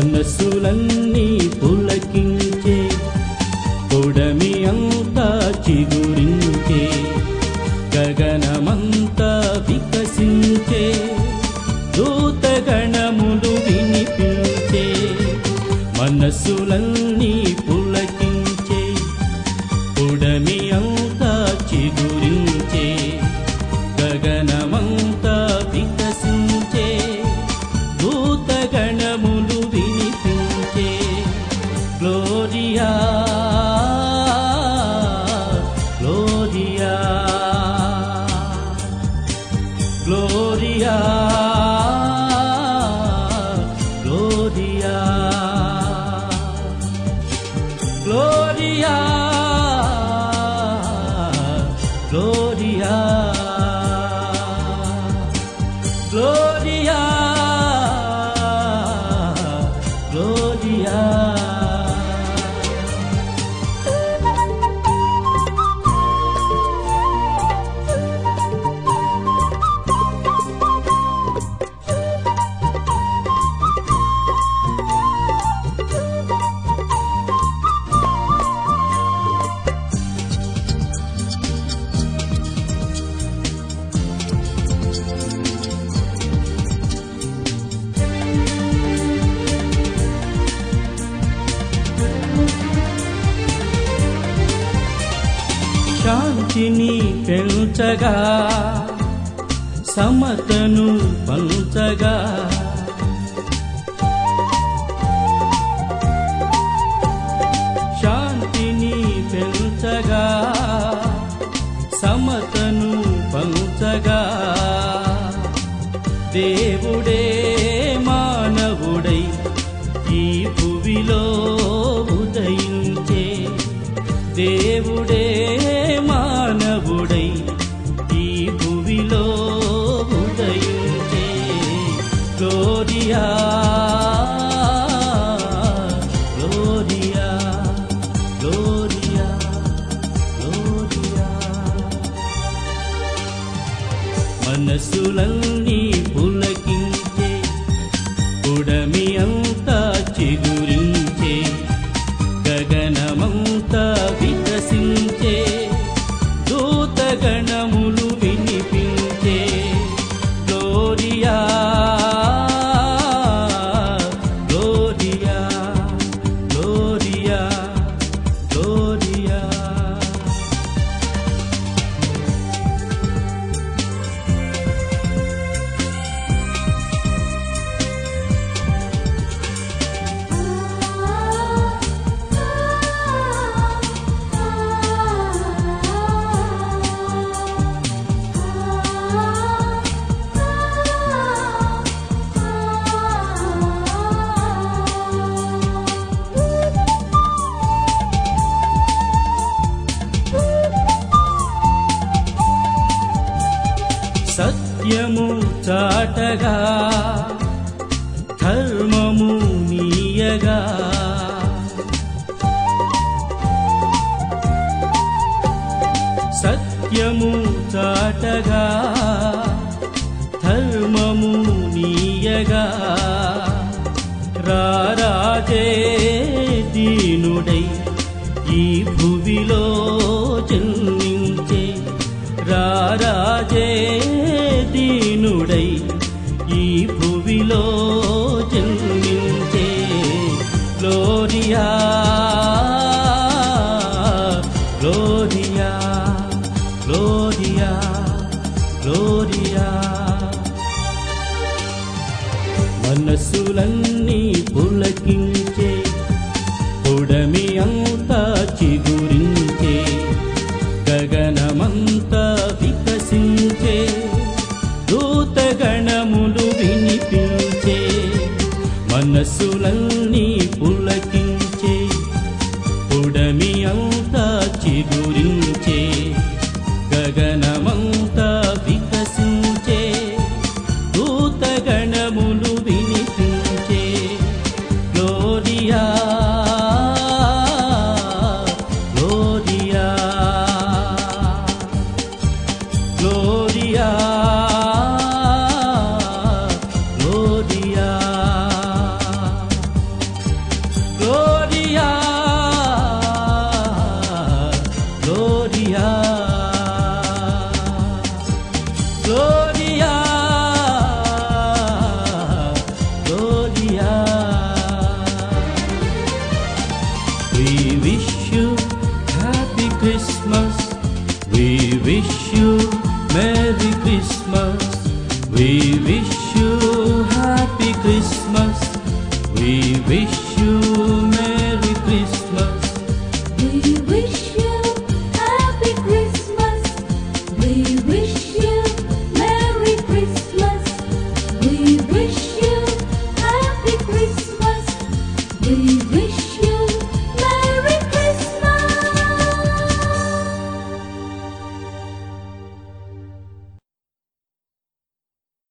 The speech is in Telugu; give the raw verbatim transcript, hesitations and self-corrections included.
మనసులన్నీ పులకించే పొడమి అంతా చిగురించే గగనమంతా వికసించే దూతగణములు వినిపించే మనసులన్నీ పులకించే పొడమి అంతా చిగురించే గగనమంతా వికసించే దూతగణములు వినిపించే gloria gloria gloria gloria gloria gloria gloria gloria శాంతిని పెంచగా సమతను పంచగా శాంతిని పెంచగా సమతను పంచగా దేవుడే మానవుడై ఈ భువిలో ఉదయించే దేవుడే మానవుడై ఈ భువిలో ఉదయించే గ్లోరియా గ్లోరియా గ్లోరియా గ్లోరియా మనసులన్నీ పులకించే పొడమి అంతా చిగురించే గగనమంతా వికసించే దూతగణములు వినిపించే గ్లోరియా గ్లోరియా గ్లోరియా గ్లోరియా సత్యము చాటగా ధర్మము నీయగా సత్యము చాటగా ధర్మము నీయగా రారాజే దీనుడై ఈ భువిలో జన్మించే రారాజే దీనుడై ఈ భువిలో జన్మించే గ్లోరియా గ్లోరియా గ్లోరియా గ్లోరియా మనసులన్నీ పులకించే పొడమి అంతా చిగురించే గగనమంతా వికసించే దూతగణములు వినిపించే మనసులన్నీ పులకించే పొడమి అంతా చిగురించే గగనమంతా వికసించే దూతగణములు వినిపించే gloria gloria gloria gloria Christmas, we wish